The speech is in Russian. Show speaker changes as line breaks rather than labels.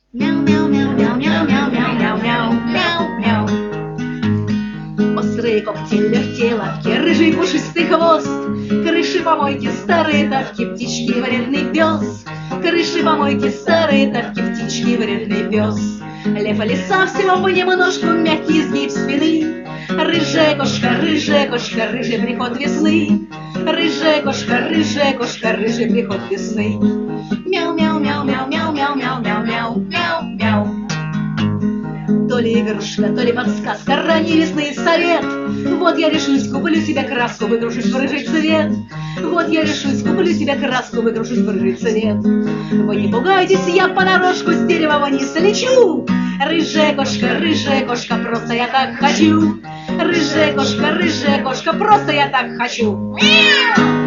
Мяу-мяу-мяу-мяу-мяу-мяу-мяу-мяу. Острые когти, легкие лапки, рыжий пушистый хвост, крыши помойки, старые тапки, птички, вредный пес. Крыши помойки, старые тапки, птички, вредный пес. Лев и лиса, всего понемножку, мягкий изгиб спины. Рыжая кошка, рыжий приход весны. Рыжая кошка, рыжий приход весны. Мяу-мяу-мяу-мяу-мяу-мяу-мяу-мяу-мяу. То ли игрушка, то ли подсказка, ранний весны совет. Вот я решусь, куплю себе краску, выкрашусь в рыжий цвет. Вот я решусь, куплю себе краску, выкрашусь в рыжий цвет. Вы не пугайтесь, я понарошку с дерева вниз лечу. Рыжая кошка, просто я так хочу. Рыжая кошка, просто я так хочу. Мяу!